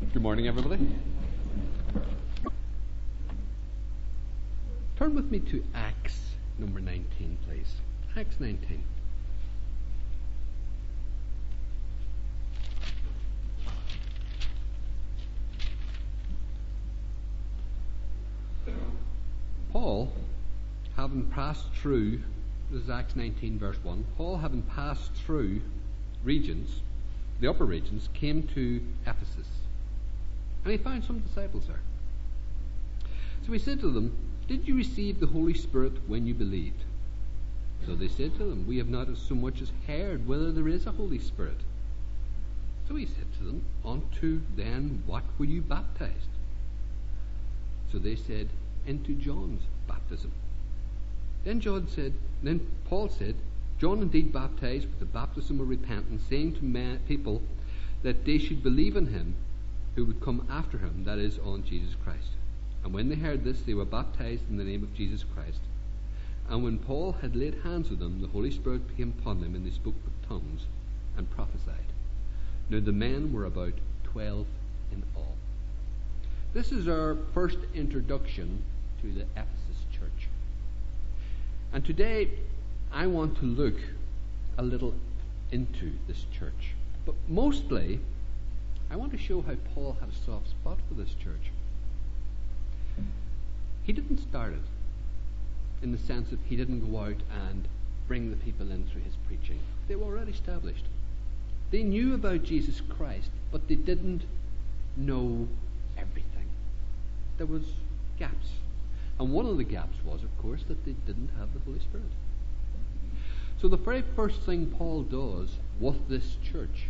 Good morning, everybody. Turn with me to Acts number 19, please. Acts 19. Paul, having passed through, this is Acts 19 verse 1, Paul, having passed through regions, the upper regions, came to Ephesus. And he found some disciples there. So he said to them, "Did you receive the Holy Spirit when you believed?" So they said to him, "We have not so much as heard whether there is a Holy Spirit." So he said to them, "Unto then what were you baptized?" So they said, "Into John's baptism." Then Paul said, "John indeed baptized with the baptism of repentance, saying to people that they should believe in him who would come after him, that is, on Jesus Christ." And when they heard this, they were baptized in the name of Jesus Christ. And when Paul had laid hands on them, the Holy Spirit came upon them, and they spoke with tongues and prophesied. Now the men were about 12 in all. This is our first introduction to the Ephesus church. And today I want to look a little into this church. But mostly I want to show how Paul had a soft spot for this church. He didn't start it in the sense that he didn't go out and bring the people in through his preaching. They were already established. They knew about Jesus Christ, but they didn't know everything. There was gaps. And one of the gaps was, of course, that they didn't have the Holy Spirit. So the very first thing Paul does with this church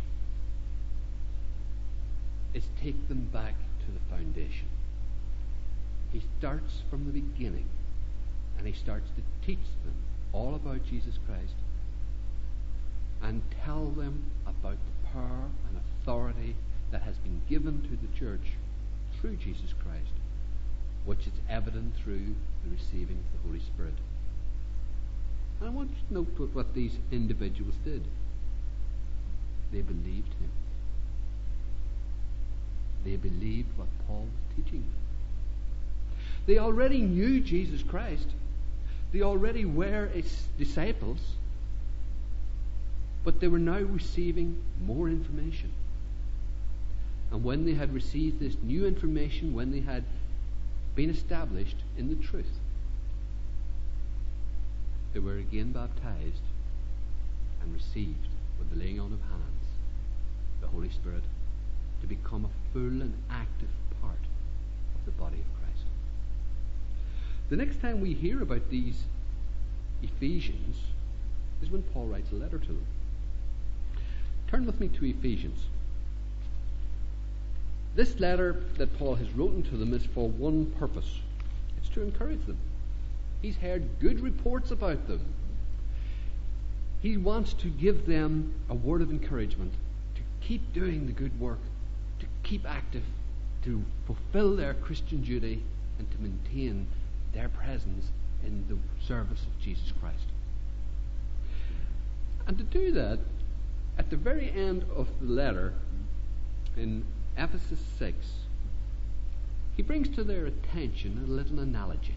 is take them back to the foundation. He starts from the beginning, and he starts to teach them all about Jesus Christ and tell them about the power and authority that has been given to the church through Jesus Christ, which is evident through the receiving of the Holy Spirit. And I want you to note what these individuals did. They believed him. They believed what Paul was teaching them. They already knew Jesus Christ. They already were his disciples. But they were now receiving more information. And when they had received this new information, when they had been established in the truth, they were again baptized and received, with the laying on of hands, the Holy Spirit, to become a full and active part of the body of Christ. The next time we hear about these Ephesians is when Paul writes a letter to them. Turn with me to Ephesians. This letter that Paul has written to them is for one purpose. It's to encourage them. He's heard good reports about them. He wants to give them a word of encouragement to keep doing the good work, to keep active, to fulfill their Christian duty, and to maintain their presence in the service of Jesus Christ. And to do that, at the very end of the letter, in Ephesus 6, he brings to their attention a little analogy.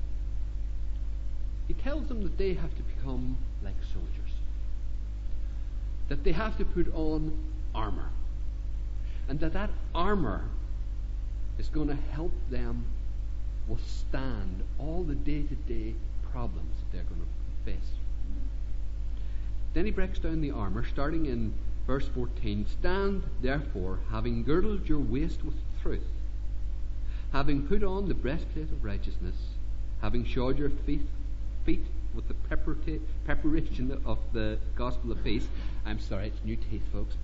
He tells them that they have to become like soldiers, that they have to put on armor, and that armor is going to help them withstand all the day-to-day problems that they're going to face. Then he breaks down the armor, starting in verse 14. "Stand, therefore, having girdled your waist with truth, having put on the breastplate of righteousness, having shod your feet with the preparation of the gospel of peace." I'm sorry, it's new teeth, folks.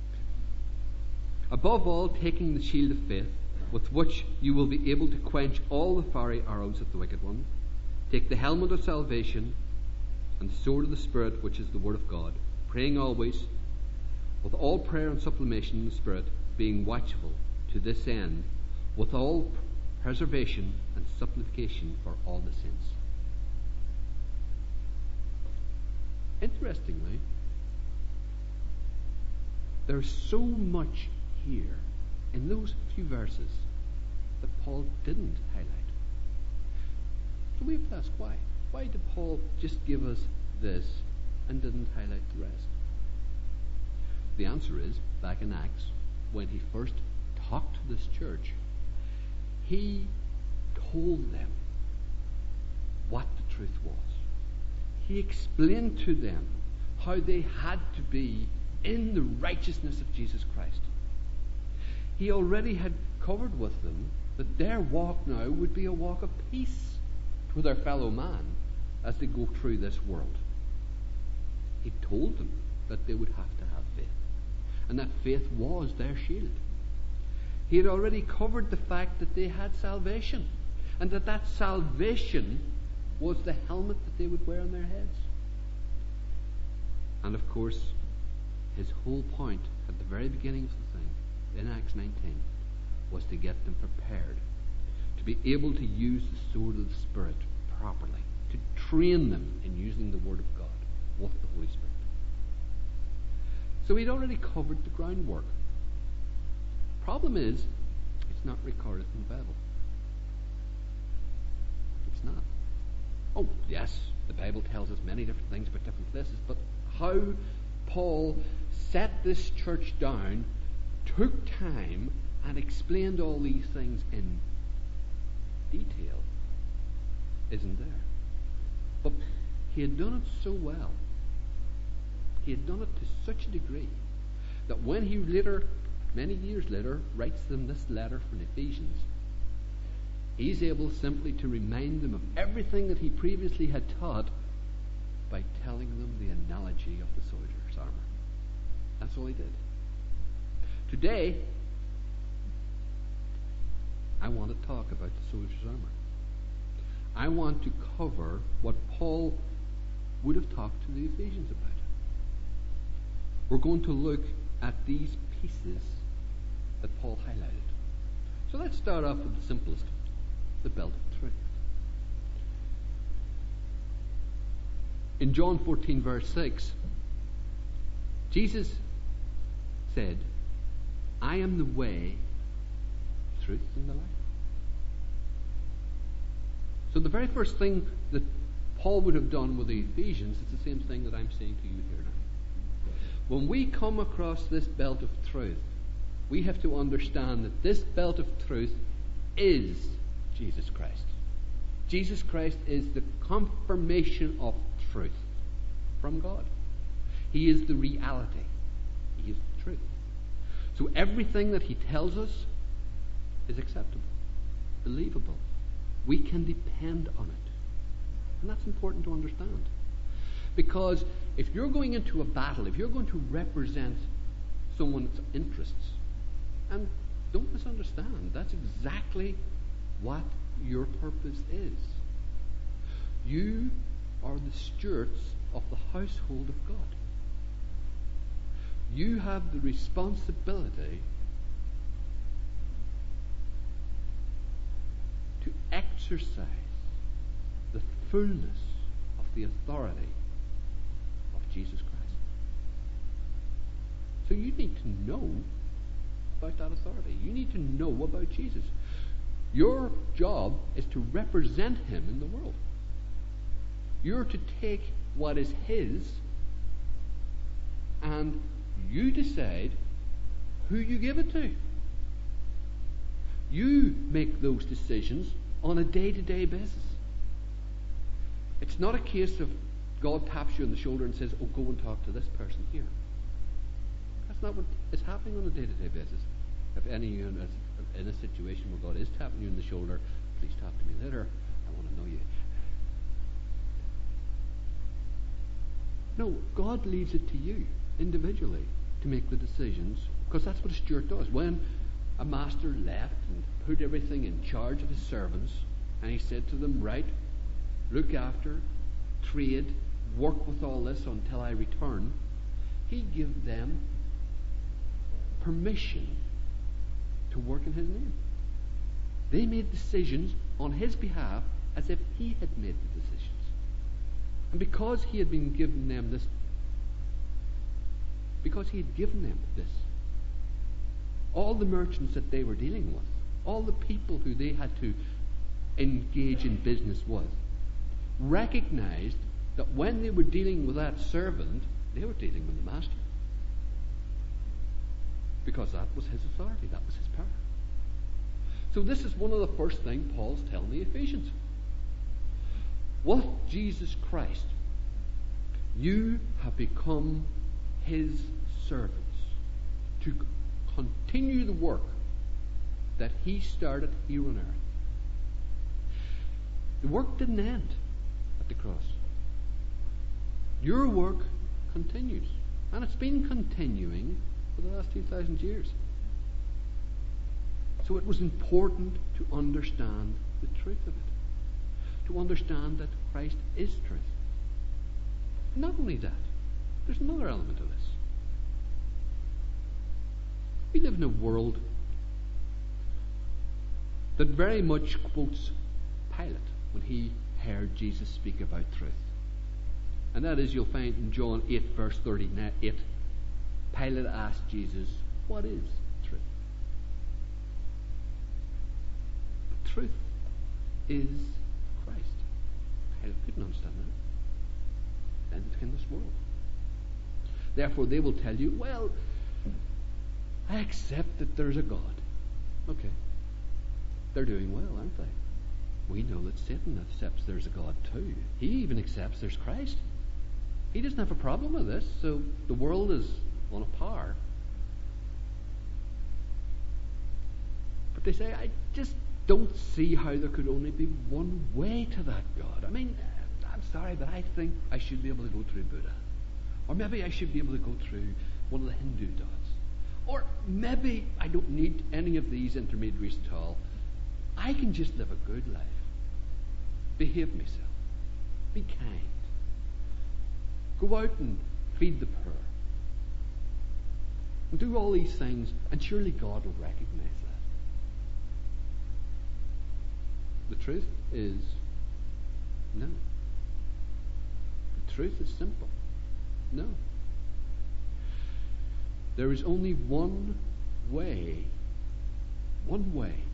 "Above all, taking the shield of faith, with which you will be able to quench all the fiery arrows of the wicked one. Take the helmet of salvation and the sword of the Spirit, which is the word of God, praying always with all prayer and supplication in the Spirit, being watchful to this end, with all preservation and supplication for all the saints." Interestingly, there's so much here in those few verses that Paul didn't highlight. So we have to ask why. Why did Paul just give us this and didn't highlight the rest? The answer is, back in Acts, when he first talked to this church, he told them what the truth was. He explained to them how they had to be in the righteousness of Jesus Christ. He already had covered with them that their walk now would be a walk of peace with their fellow man as they go through this world. He told them that they would have to have faith, and that faith was their shield. He had already covered the fact that they had salvation, and that salvation was the helmet that they would wear on their heads. And of course, his whole point at the very beginning of the thing, in Acts 19, was to get them prepared, to be able to use the sword of the Spirit properly, to train them in using the Word of God with the Holy Spirit. So he'd already covered the groundwork. Problem is, it's not recorded in the Bible. It's not. Oh, yes, the Bible tells us many different things about different places, but how Paul set this church down, took time, and explained all these things in detail isn't there. But he had done it so well, he had done it to such a degree, that when he later, many years later, writes them this letter from Ephesians, he's able simply to remind them of everything that he previously had taught by telling them the analogy of the soldier's armor. That's all he did. Today, I want to talk about the soldier's armor. I want to cover what Paul would have talked to the Ephesians about. We're going to look at these pieces that Paul highlighted. So let's start off with the simplest, the belt of truth. In John 14 verse 6, Jesus said, I am the way, truth, and the life. So the very first thing that Paul would have done with the Ephesians is the same thing that I'm saying to you here now. When we come across this belt of truth, we have to understand that this belt of truth is Jesus Christ. Jesus Christ is the confirmation of truth from God. He is the reality. He is the truth. So everything that he tells us is acceptable, believable. We can depend on it. And that's important to understand. Because if you're going into a battle, if you're going to represent someone's interests, and don't misunderstand, that's exactly what your purpose is. You are the stewards of the household of God. You have the responsibility to exercise the fullness of the authority of Jesus Christ. So you need to know about that authority. You need to know about Jesus. Your job is to represent him in the world. You're to take what is his and you decide who you give it to. You make those decisions on a day-to-day basis. It's not a case of God taps you on the shoulder and says, oh, go and talk to this person here. That's not what is happening on a day-to-day basis. If any of you are in a situation where God is tapping you on the shoulder, please talk to me later. I want to know you. No, God leaves it to you individually to make the decisions, because that's what a steward does. When a master left and put everything in charge of his servants, and he said to them, right, look after, trade, work with all this until I return, he gave them permission to work in his name. They made decisions on his behalf as if he had made the decisions. And because he had given them this all the merchants that they were dealing with, all the people who they had to engage in business with, recognized that when they were dealing with that servant, they were dealing with the master. Because that was his authority, that was his power. So this is one of the first things Paul's telling the Ephesians. With Jesus Christ, you have become his servants to continue the work that he started here on earth. The work didn't end at the cross. Your work continues. And it's been continuing for the last 2,000 years. So it was important to understand the truth of it. To understand that Christ is truth. Not only that, there's another element of this. We live in a world that very much quotes Pilate when he heard Jesus speak about truth. And that is, you'll find in John 8, verse 38, Pilate asked Jesus, what is truth? The truth is Christ. Pilate couldn't understand that. And in this world. Therefore, they will tell you, well, I accept that there's a God. Okay. They're doing well, aren't they? We know that Satan accepts there's a God too. He even accepts there's Christ. He doesn't have a problem with this, so the world is on a par. But they say, I just don't see how there could only be one way to that God. I mean, I'm sorry, but I think I should be able to go through Buddha. Or maybe I should be able to go through one of the Hindu gods. Or maybe I don't need any of these intermediaries at all. I can just live a good life. Behave myself. Be kind. Go out and feed the poor. And do all these things, and surely God will recognize that. The truth is no. The truth is simple. No. There is only one way, and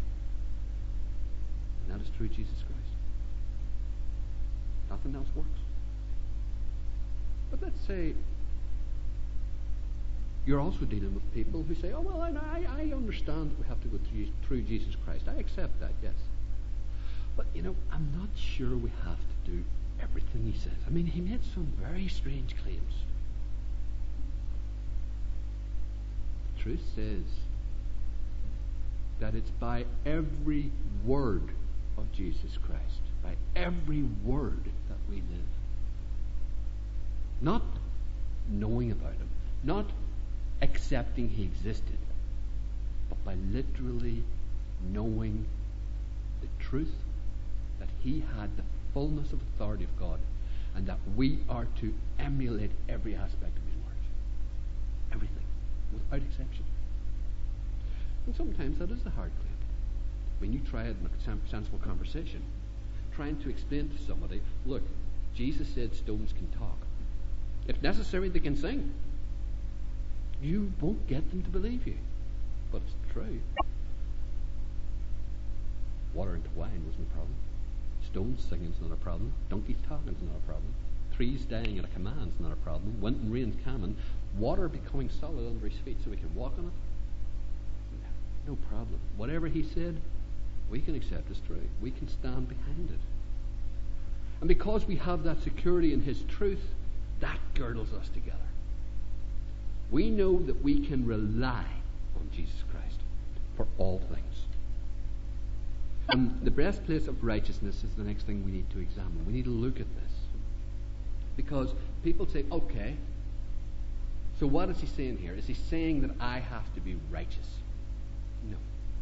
that is through Jesus Christ. Nothing else works. But let's say you're also dealing with people who say, oh, well, I understand that we have to go through Jesus Christ. I accept that, yes. But, I'm not sure we have to do everything he says. I mean, he made some very strange claims. The truth says that it's by every word of Jesus Christ, by every word that we live. Not knowing about him, not accepting he existed, but by literally knowing the truth that he had the fullness of authority of God, and that we are to emulate every aspect of his words. Everything, without exception. And sometimes that is the hard claim. When you try it in a sensible conversation, trying to explain to somebody, look, Jesus said stones can talk. If necessary, they can sing. You won't get them to believe you. But it's true. Water into wine wasn't a problem. Stones singing is not a problem. Donkeys talking is not a problem. Trees dying at a command is not a problem. Wind and rain coming. Water becoming solid under his feet so we can walk on it. No problem. Whatever he said, we can accept as true. We can stand behind it. And because we have that security in his truth, that girdles us together. We know that we can rely on Jesus Christ for all things. And the breastplate of righteousness is the next thing we need to examine. We need to look at this. Because people say, okay, so what is he saying here? Is he saying that I have to be righteous? No.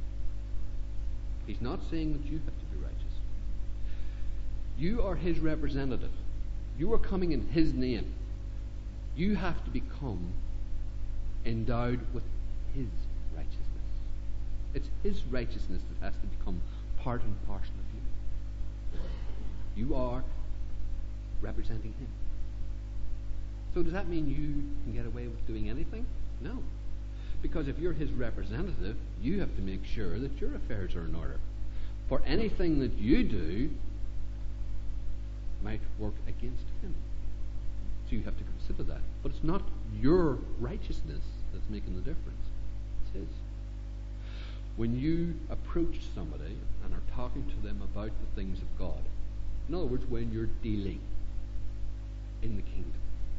He's not saying that you have to be righteous. You are his representative. You are coming in his name. You have to become endowed with his righteousness. It's his righteousness that has to become part and parcel of you. You are representing him. So does that mean you can get away with doing anything? No. Because if you're his representative, you have to make sure that your affairs are in order. For anything that you do might work against him. So you have to consider that. But it's not your righteousness that's making the difference. It's his. When you approach somebody and are talking to them about the things of God, in other words, when you're dealing in the kingdom,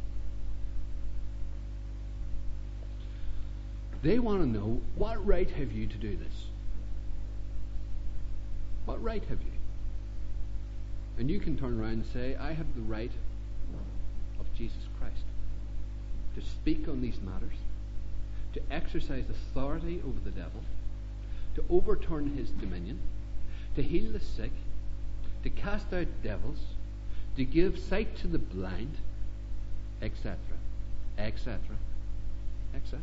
they want to know, what right have you to do this? What right have you? And you can turn around and say, I have the right of Jesus Christ to speak on these matters, to exercise authority over the devil, to overturn his dominion, to heal the sick, to cast out devils, to give sight to the blind, etc., etc., etc.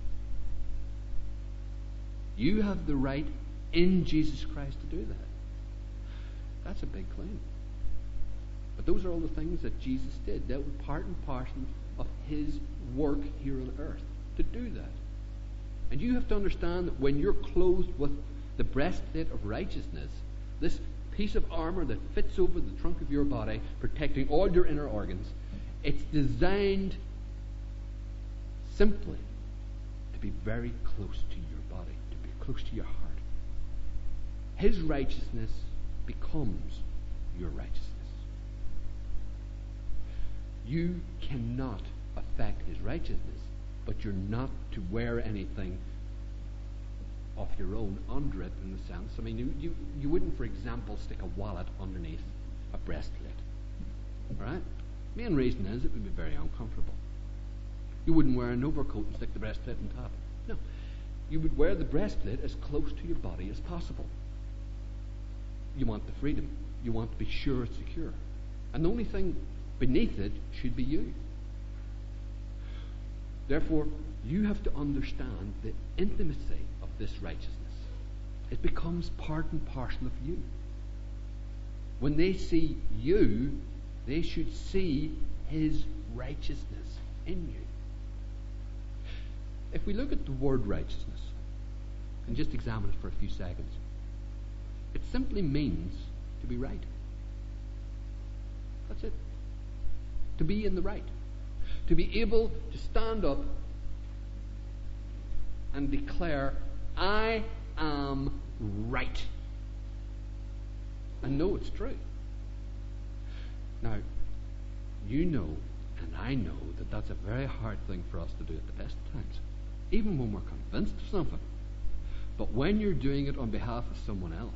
You have the right in Jesus Christ to do that. That's a big claim. But those are all the things that Jesus did. That was part and parcel of his work here on earth, to do that. And you have to understand that when you're clothed with the breastplate of righteousness, this piece of armor that fits over the trunk of your body, protecting all your inner organs, it's designed simply to be very close to your body, to be close to your heart. His righteousness becomes your righteousness. You cannot affect his righteousness, but you're not to wear anything of your own under it, in the sense. I mean, you wouldn't, for example, stick a wallet underneath a breastplate. All right? Main reason is it would be very uncomfortable. You wouldn't wear an overcoat and stick the breastplate on top. No. You would wear the breastplate as close to your body as possible. You want the freedom. You want to be sure it's secure. And the only thing beneath it should be you. Therefore, you have to understand the intimacy of this righteousness. It becomes part and parcel of you. When they see you, they should see his righteousness in you. If we look at the word righteousness and just examine it for a few seconds, it simply means to be right. That's it. To be in the right. To be able to stand up and declare, I am right. And know it's true. Now, you know, and I know, that that's a very hard thing for us to do at the best of times, even when we're convinced of something. But when you're doing it on behalf of someone else,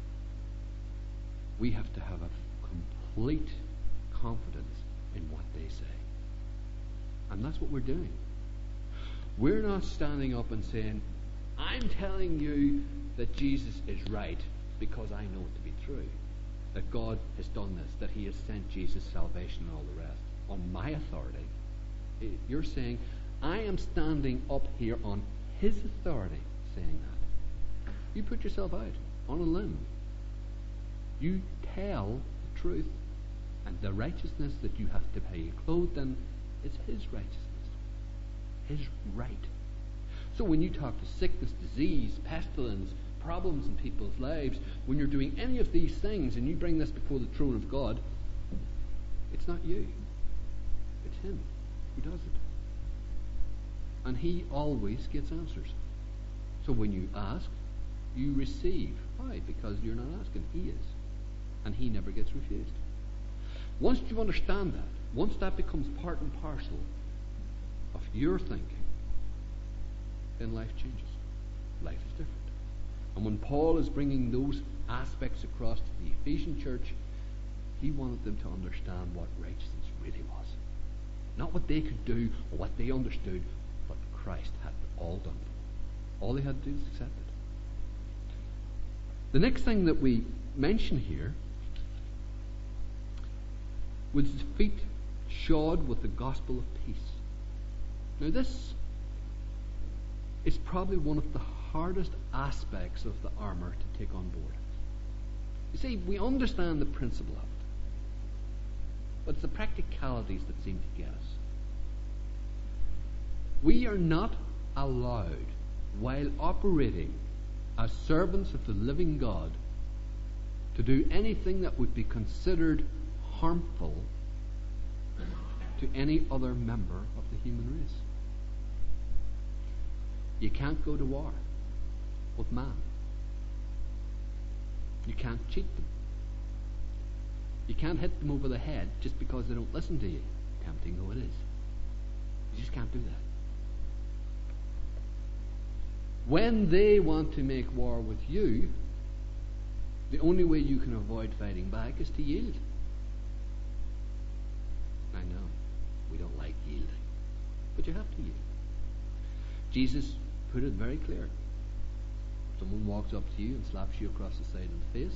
we have to have a complete confidence in what they say. And that's what we're doing. We're not standing up and saying, I'm telling you that Jesus is right because I know it to be true. That God has done this, that he has sent Jesus salvation and all the rest on my authority. You're saying, I am standing up here on his authority saying that. You put yourself out on a limb. You tell the truth, and the righteousness that you have to be clothed in is his righteousness, his right. So when you talk to sickness, disease, pestilence, problems in people's lives, when you're doing any of these things and you bring this before the throne of God, it's not you. It's him who does it. And he always gets answers. So when you ask, you receive. Why? Because you're not asking. He is. And he never gets refused. Once you understand that, once that becomes part and parcel of your thinking, then life changes. Life is different. And when Paul is bringing those aspects across to the Ephesian church, he wanted them to understand what righteousness really was. Not what they could do or what they understood, but Christ had all done. All they had to do was accept it. The next thing that we mention here was his feet shod with the gospel of peace. Now this is probably one of the hardest aspects of the armor to take on board. You see, we understand the principle of it, but it's the practicalities that seem to get us. We are not allowed, while operating as servants of the living God, to do anything that would be considered harmful to any other member of the human race. You can't go to war with man. You can't cheat them. You can't hit them over the head just because they don't listen to you. Tempting though it is. You just can't do that. When they want to make war with you, the only way you can avoid fighting back is to yield. I know, we don't like yielding, but you have to yield. Jesus put it very clear. Someone walks up to you and slaps you across the side of the face,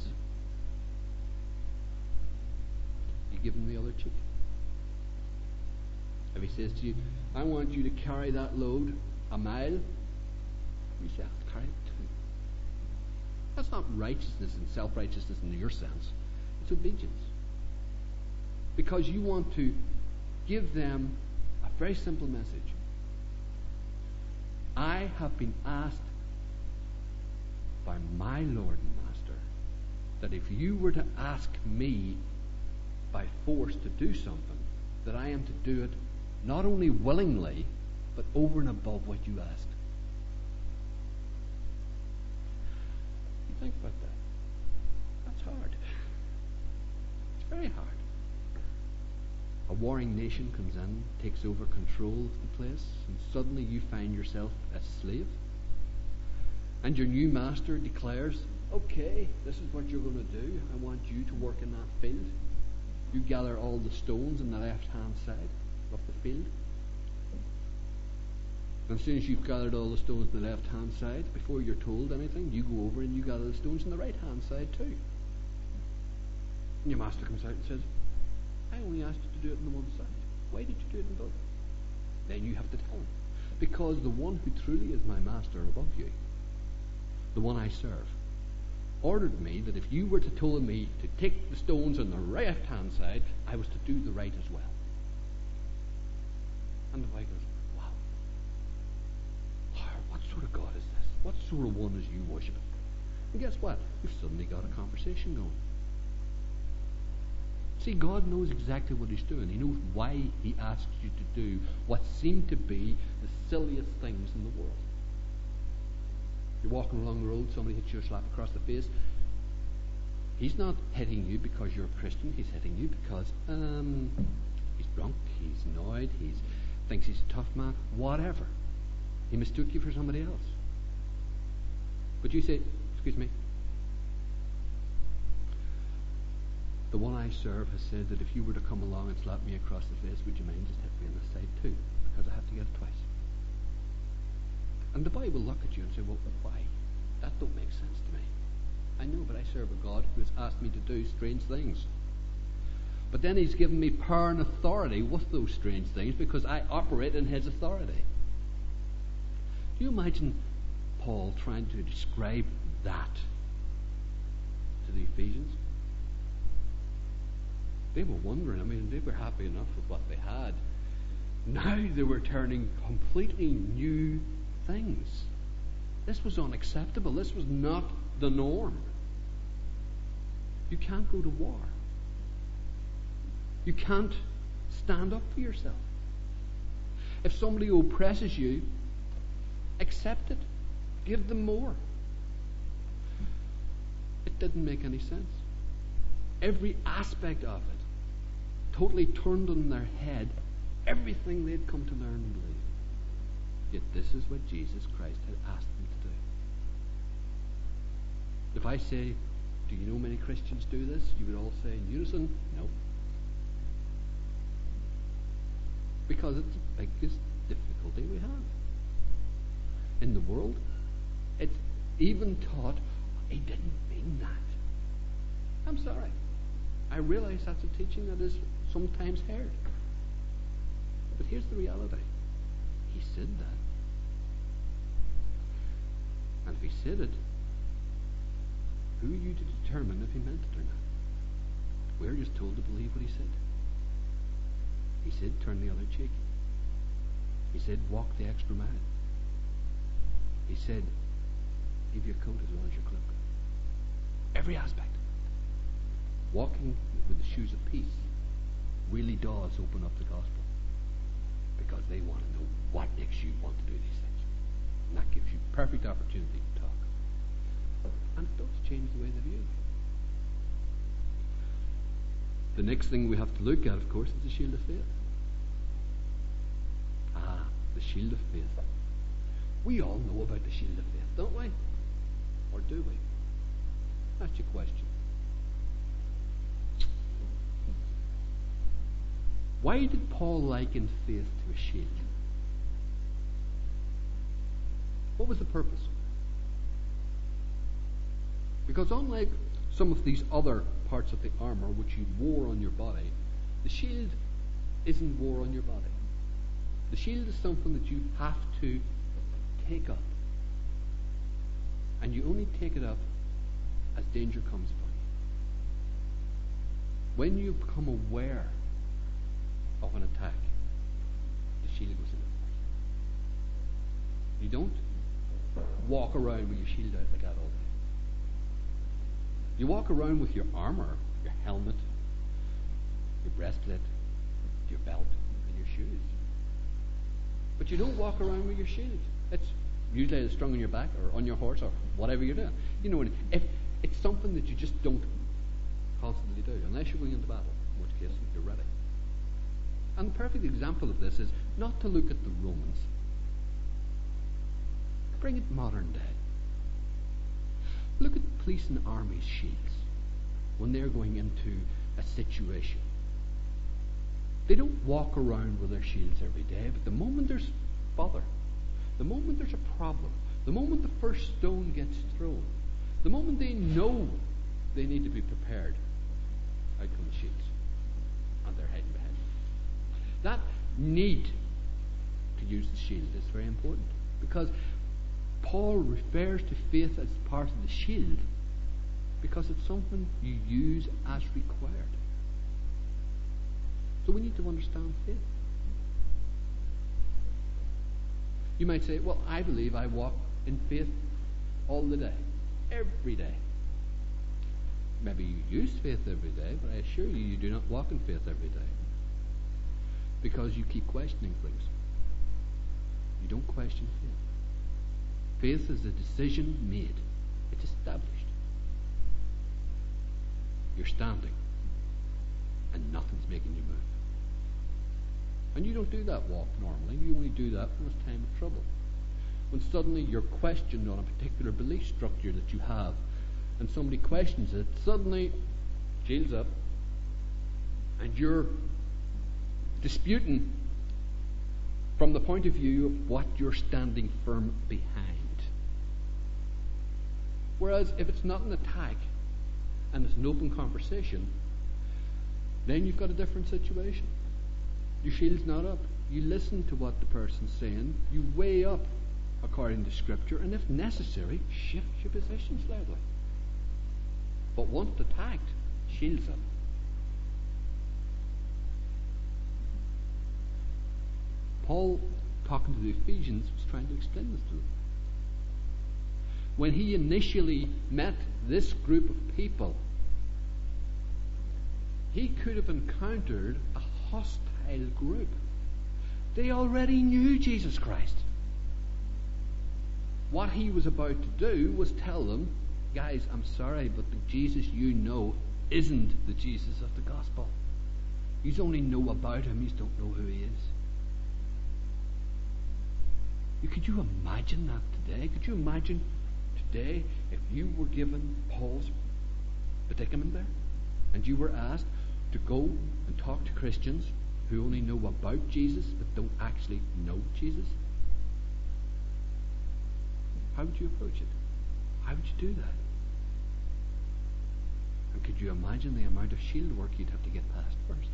you give him the other cheek. If he says to you, I want you to carry that load a mile, you say, I'll carry it too. That's not righteousness and self-righteousness in your sense. It's obedience. Because you want to give them a very simple message. I have been asked by my Lord and Master that if you were to ask me by force to do something, that I am to do it not only willingly, but over and above what you asked. You think about that. That's hard. It's very hard. A warring nation comes in, takes over control of the place, and suddenly you find yourself a slave. And your new master declares, okay, this is what you're going to do. I want you to work in that field. You gather all the stones on the left-hand side of the field. And as soon as you've gathered all the stones on the left-hand side, before you're told anything, you go over and you gather the stones on the right-hand side too. And your master comes out and says, I only asked you to do it on the one side. Why did you do it on both? Then you have to tell him. Because the one who truly is my master above you, the one I serve, ordered me that if you were to tell me to take the stones on the right-hand side, I was to do the right as well. And the boy goes, wow. What sort of God is this? What sort of one is you worshipping? And guess what? You've suddenly got a conversation going. See, God knows exactly what he's doing. He knows why he asks you to do what seem to be the silliest things in the world. You're walking along the road, somebody hits you a slap across the face. He's not hitting you because you're a Christian. He's hitting you because he's drunk, he's annoyed, he thinks he's a tough man, whatever. He mistook you for somebody else. But you say, excuse me, the one I serve has said that if you were to come along and slap me across the face, would you mind just hit me on the side too? Because I have to get it twice. And the boy will look at you and say, well, why? That don't make sense to me. I know, but I serve a God who has asked me to do strange things. But then he's given me power and authority with those strange things because I operate in his authority. Do you imagine Paul trying to describe that to the Ephesians? They were wondering. I mean, they were happy enough with what they had. Now they were turning completely new things. This was unacceptable. This was not the norm. You can't go to war. You can't stand up for yourself. If somebody oppresses you, accept it. Give them more. It didn't make any sense. Every aspect of it totally turned on their head everything they'd come to learn and believe. Yet this is what Jesus Christ had asked them to do. If I say, do you know many Christians do this? You would all say in unison, no. Because it's the biggest difficulty we have. In the world, it's even taught, he didn't mean that. I'm sorry. I realize that's a teaching that is sometimes heard. But here's the reality. He said that. And if he said it, who are you to determine if he meant it or not? We're just told to believe what he said. He said, turn the other cheek. He said, walk the extra mile. He said, give your coat as well as your cloak. Every aspect. Walking with the shoes of peace really does open up the gospel, because they want to know what makes you want to do these things. And that gives you perfect opportunity to talk. And it does change the way they view you. The next thing we have to look at, of course, is the shield of faith. The shield of faith. We all know about the shield of faith, don't we? Or do we? That's your question. Why did Paul liken faith to a shield? What was the purpose? Because unlike some of these other parts of the armor which you wore on your body, the shield isn't wore on your body. The shield is something that you have to take up. And you only take it up as danger comes upon you. When you become aware of an attack, the shield goes in. You don't walk around with your shield out like that all day. You walk around with your armor, your helmet, your breastplate, your belt, and your shoes. But you don't walk around with your shield. It's usually strung on your back or on your horse or whatever you're doing. You know, if it's something that you just don't constantly do, unless you're going into battle, in which case you're ready. And the perfect example of this is not to look at the Romans. Bring it modern day. Look at police and army shields when they're going into a situation. They don't walk around with their shields every day, but the moment there's bother, the moment there's a problem, the moment the first stone gets thrown, the moment they know they need to be prepared, out come the shields, and they're heading behind. That need to use the shield is very important, because Paul refers to faith as part of the shield because it's something you use as required. So we need to understand faith. You might say, well, I believe I walk in faith all the day, every day. Maybe you use faith every day, but I assure you, you do not walk in faith every day. Because you keep questioning things. You don't question faith. Faith is a decision made. It's established. You're standing, and nothing's making you move. And you don't do that walk normally. You only do that when it's time of trouble. When suddenly you're questioned on a particular belief structure that you have, and somebody questions it, suddenly, shield's up, and you're disputing from the point of view of what you're standing firm behind. Whereas if it's not an attack and it's an open conversation, then you've got a different situation. Your shield's not up. You listen to what the person's saying. You weigh up according to Scripture, and if necessary, shift your position slightly. But once attacked, shield's up. Paul, talking to the Ephesians, was trying to explain this to them. When he initially met this group of people, he could have encountered a hostile group. They already knew Jesus Christ. What he was about to do was tell them, guys, I'm sorry, but the Jesus you know isn't the Jesus of the gospel. You only know about him, you don't know who he is. Could you imagine that today? Could you imagine today if you were given Paul's predicament there, and you were asked to go and talk to Christians who only know about Jesus but don't actually know Jesus? How would you approach it? How would you do that? And could you imagine the amount of shield work you'd have to get past first?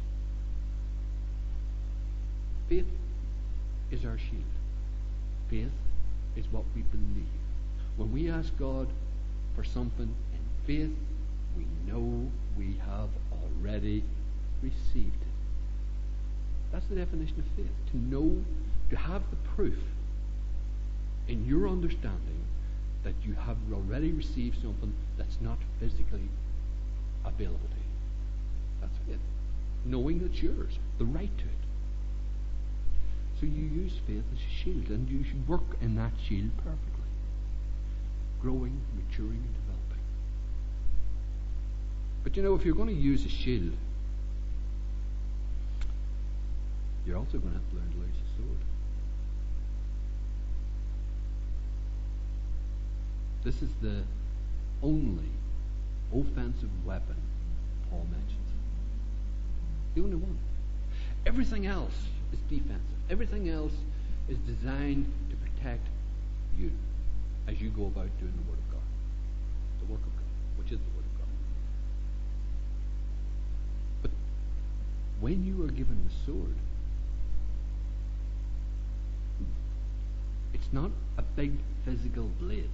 Faith is our shield. Faith is what we believe. When we ask God for something in faith, we know we have already received it. That's the definition of faith. To know, to have the proof in your understanding that you have already received something that's not physically available to you. That's it. Knowing it's yours, the right to it. So you use faith as a shield, and you should work in that shield perfectly. Growing, maturing, and developing. But if you're going to use a shield, you're also going to have to learn to use a sword. This is the only offensive weapon Paul mentions. The only one. Everything else is defensive. Everything else is designed to protect you as you go about doing the Word of God. The work of God, which is the Word of God. But when you are given the sword, it's not a big physical blade.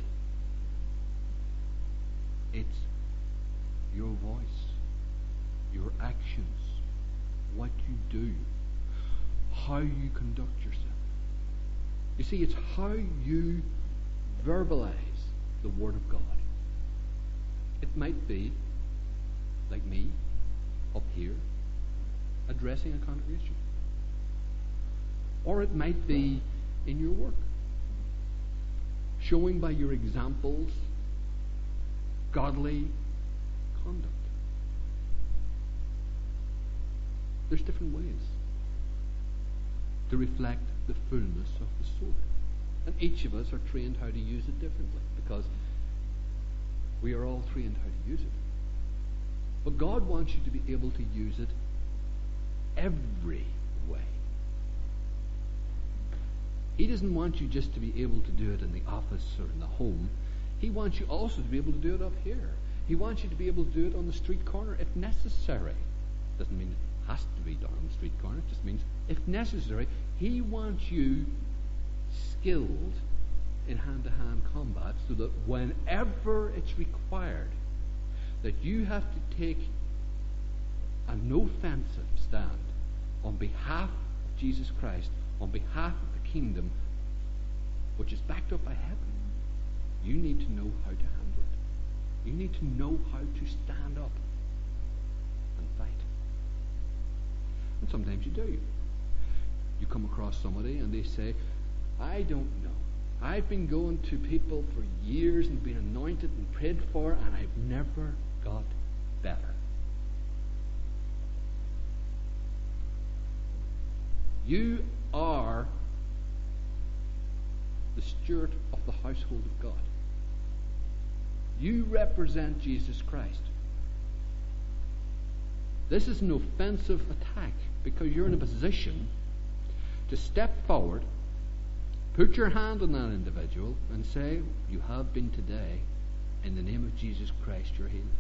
It's your voice, your actions, what you do, how you conduct yourself. You see, it's how you verbalize the Word of God. It might be like me up here addressing a congregation. Or it might be in your work, showing by your examples godly conduct. There's different ways to reflect the fullness of the sword. And each of us are trained how to use it differently, because we are all trained how to use it. But God wants you to be able to use it every way. He doesn't want you just to be able to do it in the office or in the home. He wants you also to be able to do it up here. He wants you to be able to do it on the street corner if necessary. Doesn't mean it has to be done on the street corner. It just means if necessary. He wants you skilled in hand-to-hand combat so that whenever it's required that you have to take an offensive stand on behalf of Jesus Christ, on behalf of the kingdom, which is backed up by heaven, you need to know how to handle it. You need to know how to stand up and fight. And sometimes you do. You come across somebody and they say, I don't know. I've been going to people for years and been anointed and prayed for, and I've never got better. You are the steward of the household of God. You represent Jesus Christ. This is an offensive attack because you're in a position to step forward, put your hand on that individual and say, you have been today, in the name of Jesus Christ, you're healed.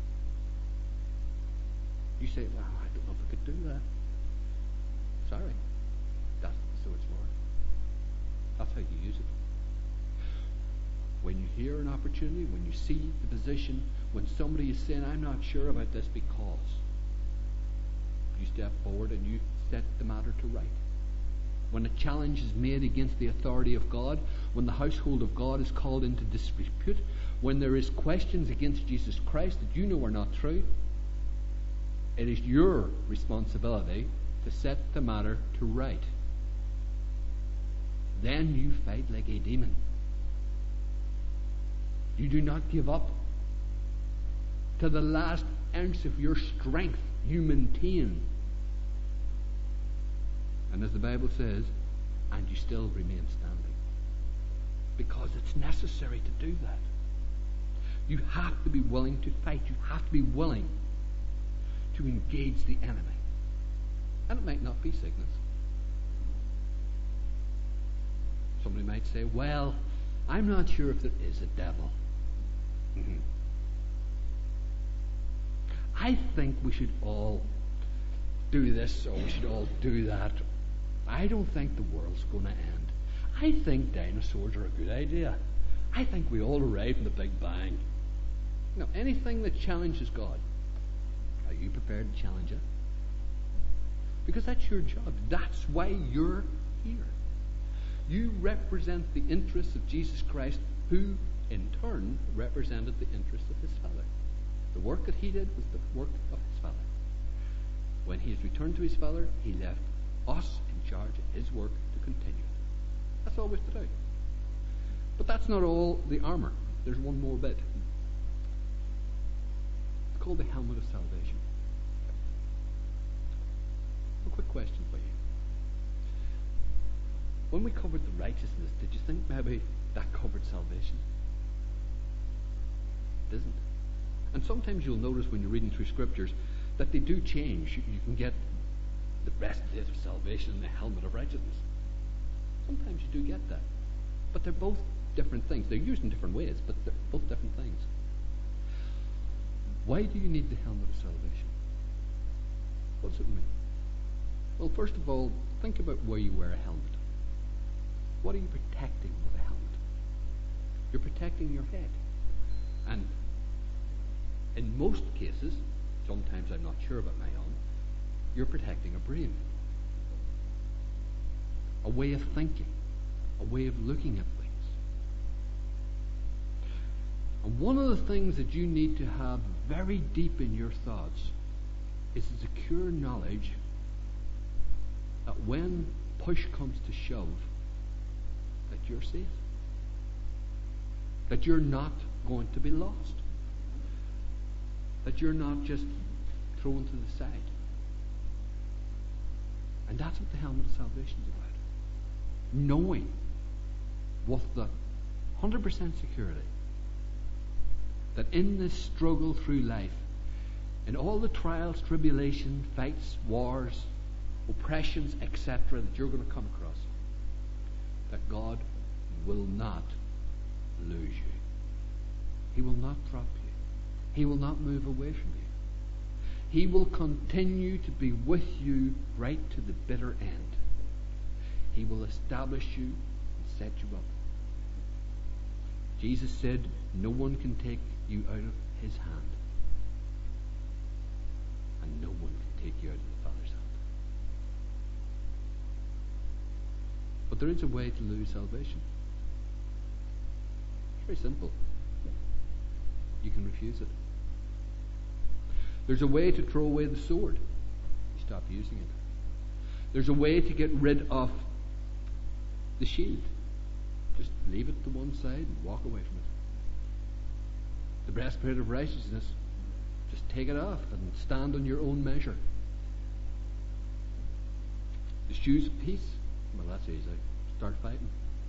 You say, well, I don't know if I could do that. Sorry. That's what the sword's for. That's how you use it. When you hear an opportunity, when you see the position, when somebody is saying, I'm not sure about this because, you step forward and you set the matter to right. When a challenge is made against the authority of God, when the household of God is called into disrepute, when there is questions against Jesus Christ that you know are not true, it is your responsibility to set the matter to right. Then you fight like a demon. You do not give up. To the last ounce of your strength, you maintain. And as the Bible says, and you still remain standing. Because it's necessary to do that. You have to be willing to fight. You have to be willing to engage the enemy. And it might not be sickness. Somebody might say, well, I'm not sure if there is a devil. Mm-hmm. I think we should all do this or we should all do that. I don't think the world's going to end. I think dinosaurs are a good idea. I think we all arrived in the Big Bang. No, anything that challenges God, are you prepared to challenge it? Because that's your job. That's why you're here. You represent the interests of Jesus Christ, who in turn represented the interests of his Father. The work that he did was the work of his Father. When he has returned to his Father, he left us in charge of his work to continue. That's all we have to do. But that's not all the armour. There's one more bit. It's called the helmet of salvation. A quick question for you. When we covered the righteousness, did you think maybe that covered salvation? It isn't. And sometimes you'll notice when you're reading through scriptures that they do change. You can get the breastplate of salvation and the helmet of righteousness. Sometimes you do get that. But they're both different things. They're used in different ways, but they're both different things. Why do you need the helmet of salvation? What does it mean? Well, first of all, think about why you wear a helmet. What are you protecting with a helmet? You're protecting your head. And in most cases, sometimes I'm not sure about my own, you're protecting a brain. A way of thinking. A way of looking at things. And one of the things that you need to have very deep in your thoughts is a secure knowledge that when push comes to shove, that you're safe. That you're not going to be lost. That you're not just thrown to the side. And that's what the helmet of salvation is about. Knowing with the 100% security that in this struggle through life, in all the trials, tribulation, fights, wars, oppressions, etc., that you're going to come across, that God will not lose you. He will not drop you. He will not move away from you. He will continue to be with you right to the bitter end. He will establish you and set you up. Jesus said, no one can take you out of his hand. And no one can take you out of the Father's hand. But there is a way to lose salvation. It's very simple. You can refuse it. There's a way to throw away the sword. You stop using it. There's a way to get rid of the shield. Just leave it to one side and walk away from it. The breastplate of righteousness, just take it off and stand on your own measure. The shoes of peace, well, that's easy. Start fighting.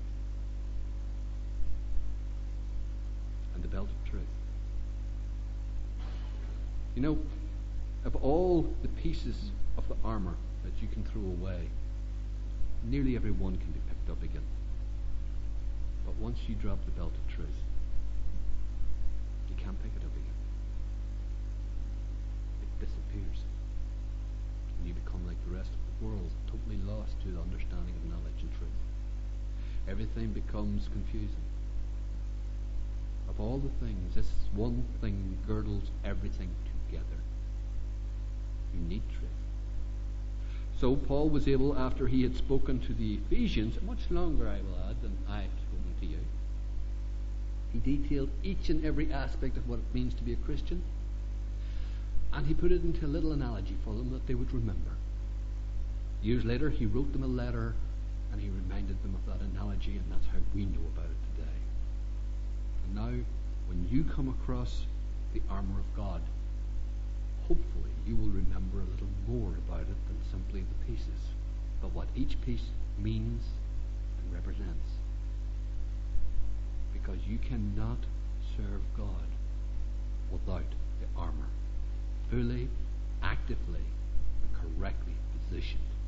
And the belt of truth. You know, of all the pieces of the armour that you can throw away, nearly every one can be picked up again. But once you drop the belt of truth, you can't pick it up again. It disappears. And you become like the rest of the world, totally lost to the understanding of knowledge and truth. Everything becomes confusing. Of all the things, this one thing girdles everything together. You need truth. So Paul was able, after he had spoken to the Ephesians, much longer I will add than I have spoken to you, he detailed each and every aspect of what it means to be a Christian, and he put it into a little analogy for them that they would remember. Years later, he wrote them a letter, and he reminded them of that analogy, and that's how we know about it today. And now, when you come across the armour of God, hopefully you will remember a little more about it than simply the pieces, but what each piece means and represents. Because you cannot serve God without the armour fully, actively, and correctly positioned